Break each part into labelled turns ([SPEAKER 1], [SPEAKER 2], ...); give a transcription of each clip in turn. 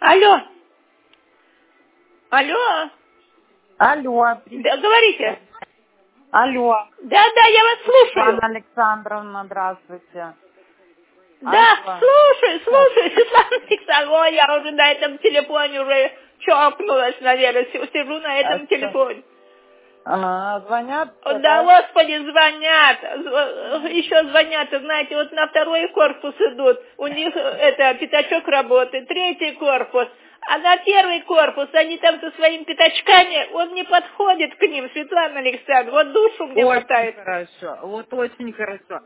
[SPEAKER 1] Алло. Алло.
[SPEAKER 2] Алло.
[SPEAKER 1] Да, говорите.
[SPEAKER 2] Алло.
[SPEAKER 1] Да, я вас слушаю.
[SPEAKER 2] Анна Александровна, здравствуйте.
[SPEAKER 1] Да,
[SPEAKER 2] Алло.
[SPEAKER 1] слушаю, Светлана Александровна. Ой, я уже на этом телефоне уже чокнулась, наверное. Сижу на этом телефоне.
[SPEAKER 2] Звонят?
[SPEAKER 1] Да, Господи, звонят. Еще звонят, знаете, вот на второй корпус идут. У них это пятачок работает, третий корпус. А на первый корпус они там со своими пятачками, он не подходит к ним, Светлана Александровна. Вот душу мне мотает.
[SPEAKER 2] Очень хорошо, вот очень хорошо.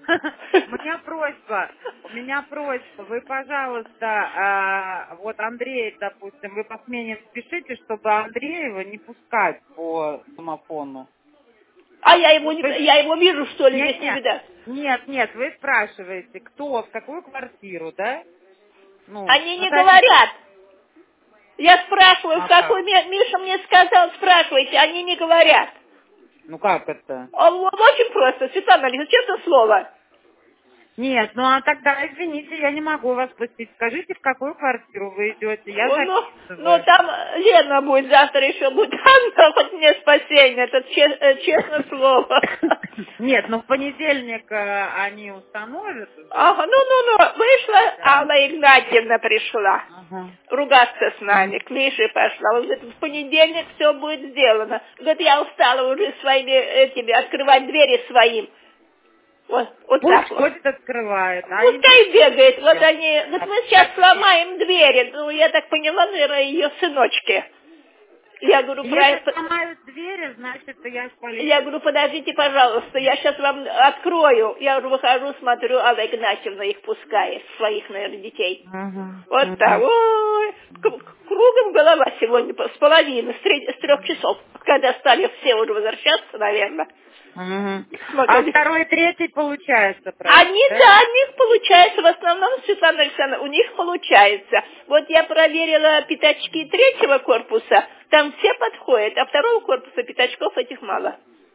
[SPEAKER 2] У меня просьба, вы, пожалуйста, вот Андрей, допустим, вы по смене спешите, чтобы Андреева не пускать по домофону.
[SPEAKER 1] А я его вижу, что ли, здесь не видать?
[SPEAKER 2] Нет, вы спрашиваете, кто, в какую квартиру, да?
[SPEAKER 1] Они не говорят. Я спрашиваю, в какой, Миша мне сказал, спрашивайте, они не говорят.
[SPEAKER 2] Ну как это?
[SPEAKER 1] Очень просто, Светлана Александровна, честное слово.
[SPEAKER 2] Нет, тогда, извините, я не могу вас пустить. Скажите, в какую квартиру вы идете? Я записываю.
[SPEAKER 1] Там Лена будет, завтра еще будет Анна, хоть мне спасение, это честное слово.
[SPEAKER 2] Нет, в понедельник они установят.
[SPEAKER 1] Ага, вышла, Алла Игнатьевна пришла. Ругаться с нами, к Мише пошла. Он говорит, в понедельник все будет сделано. Говорит, я устала уже своими открывать двери своим. Вот
[SPEAKER 2] пусть
[SPEAKER 1] так вот.
[SPEAKER 2] ходит, открывает.
[SPEAKER 1] Пускай бегает. Вот они, говорит, мы сейчас сломаем двери. Я так поняла, наверное, ее сыночки. Я говорю,
[SPEAKER 2] если сломают двери, значит, я в полицию.
[SPEAKER 1] Я говорю, подождите, пожалуйста, я сейчас вам открою. Я уже выхожу, смотрю, Алла Игнатьевна их пускает, своих, наверное, детей. Вот так. Ой, кругом голова сегодня с половины, с 3 часов, когда стали все уже возвращаться, наверное.
[SPEAKER 2] А второй, третий получается, правда?
[SPEAKER 1] У них получается, в основном, Светлана Александровна, у них получается. Вот я проверила пятачки третьего корпуса, там все подходят, а второго корпуса пятачков этих мало.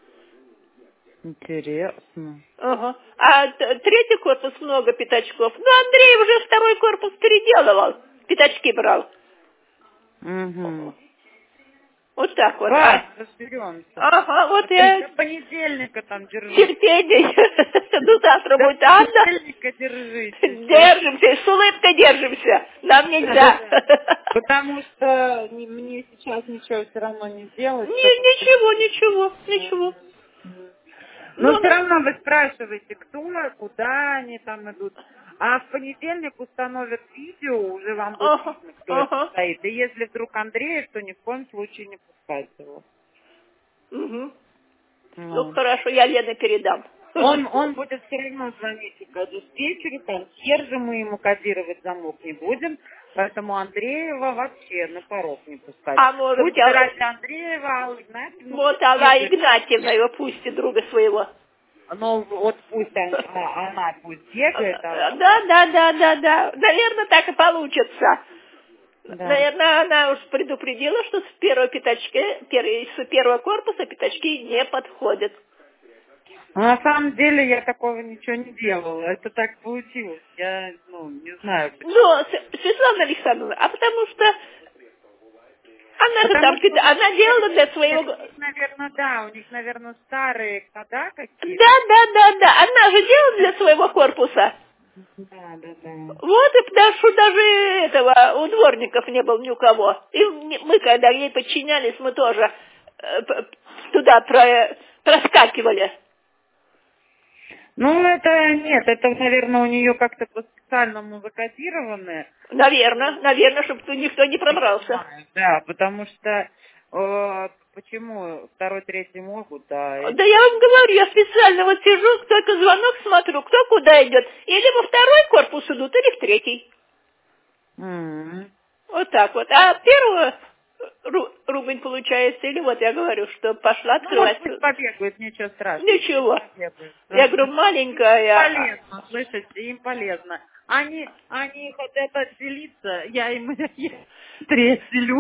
[SPEAKER 2] Интересно.
[SPEAKER 1] Ага. А третий корпус много пятачков. Андрей уже второй корпус переделывал, пятачки брал. Вот так вот.
[SPEAKER 2] Разберемся.
[SPEAKER 1] Ага, вот я...
[SPEAKER 2] До понедельника там держусь.
[SPEAKER 1] Терпение. Завтра будет Анна.
[SPEAKER 2] До понедельника держитесь.
[SPEAKER 1] Держимся, с улыбкой держимся. Нам нельзя.
[SPEAKER 2] Потому что мне сейчас ничего все равно не сделать.
[SPEAKER 1] Ничего.
[SPEAKER 2] Но все равно вы спрашиваете, кто, куда они там идут. А в понедельник установят видео, уже вам будет видно, кто это стоит. И если вдруг Андреев, то ни в коем случае не пускать его.
[SPEAKER 1] Ну, хорошо, я Лене передам.
[SPEAKER 2] Он будет все равно звонить к диспетчеру, консьержу, мы ему кодировать замок не будем, поэтому Андреева вообще на порог не пускать. Пусть ради Андреева, Алла Игнатьевна...
[SPEAKER 1] Вот Алла Игнатьевна его пустит, друга своего.
[SPEAKER 2] Ну, вот пусть она пусть бегает.
[SPEAKER 1] Да. Наверное, так и получится. Да. Наверное, она уж предупредила, что с первого корпуса пятачки не подходят.
[SPEAKER 2] На самом деле я такого ничего не делала. Это так получилось. Я, не знаю.
[SPEAKER 1] Светлана Александровна, а потому что она делала для своего...
[SPEAKER 2] У них, наверное, старые кода какие-то.
[SPEAKER 1] Да. Она же делала для своего корпуса.
[SPEAKER 2] Да.
[SPEAKER 1] Вот и даже у дворников не было ни у кого. И мы, когда ей подчинялись, мы тоже туда проскакивали.
[SPEAKER 2] Это, наверное, у нее как-то по-специальному закодированное.
[SPEAKER 1] Наверное, чтобы никто не пробрался.
[SPEAKER 2] Да, потому что почему второй, третий могут,
[SPEAKER 1] Да я вам говорю, я специально вот сижу, только звонок смотрю, кто куда идет. Или во второй корпус идут, или в третий. Вот так вот. А первого ругань получается, или вот я говорю, что пошла открывать.
[SPEAKER 2] Пусть побегают, ничего страшного.
[SPEAKER 1] Ничего. Я говорю, маленькая.
[SPEAKER 2] Полезно, слышите, им полезно. Они хотят отделиться, я им треселю.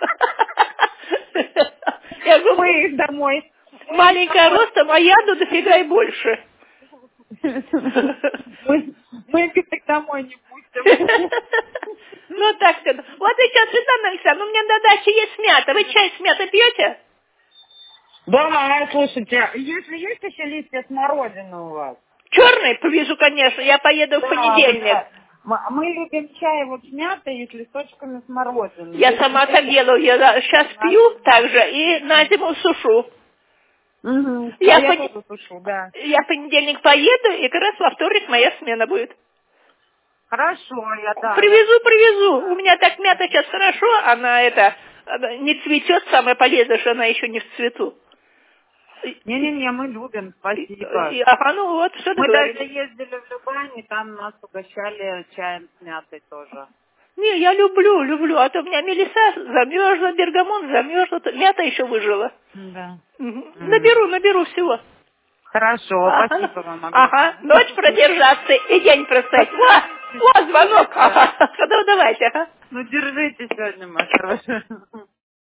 [SPEAKER 1] Я говорю,
[SPEAKER 2] мы их домой.
[SPEAKER 1] Маленькая ростом, а я дофига и больше.
[SPEAKER 2] Мы их домой не пустим.
[SPEAKER 1] Ну, так сказать. Вот еще, Светлана Александровна, у меня на даче есть мята. Вы чай с мятой пьете?
[SPEAKER 2] Да, слушайте, если есть еще листья смородины у вас?
[SPEAKER 1] Черный повезу, конечно. Я поеду в понедельник.
[SPEAKER 2] Да. Мы любим чай вот с мятой и с листочками смородины.
[SPEAKER 1] Я сама так делаю. Я сейчас пью также и на зиму сушу.
[SPEAKER 2] Угу.
[SPEAKER 1] Я
[SPEAKER 2] тоже сушу, да.
[SPEAKER 1] Я в понедельник поеду, и как раз во вторник моя смена будет.
[SPEAKER 2] Хорошо,
[SPEAKER 1] Привезу. У меня так мята сейчас хорошо, она не цветет, самое полезное, что она еще не в цвету.
[SPEAKER 2] Не-не-не, мы любим, спасибо.
[SPEAKER 1] Ага, ну вот, все
[SPEAKER 2] Мы
[SPEAKER 1] договорились.
[SPEAKER 2] даже ездили в Любань, и там нас угощали чаем с мятой тоже.
[SPEAKER 1] Не, я люблю, а то у меня мелиса замерзла, бергамон замерзла, мята еще выжила.
[SPEAKER 2] Да.
[SPEAKER 1] Угу. Наберу всего.
[SPEAKER 2] Хорошо, спасибо вам огромное.
[SPEAKER 1] Ага, ночь продержаться и день проспать. О, звонок. Ага. Давайте, ага.
[SPEAKER 2] Ну, держите сегодня, моя хорошая.